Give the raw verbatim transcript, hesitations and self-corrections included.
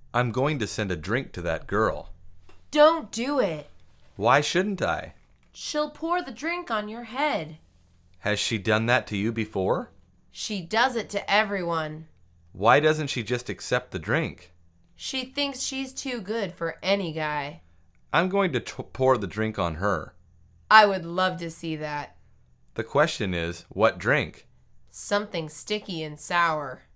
I'm going to send a drink to that girl. Don't do it. Why shouldn't I? She'll pour the drink on your head. Has she done that to you before? She does it to everyone. Why doesn't she just accept the drink? She thinks she's too good for any guy. I'm going to t- pour the drink on her. I would love to see that. The question is, what drink? Something sticky and sour.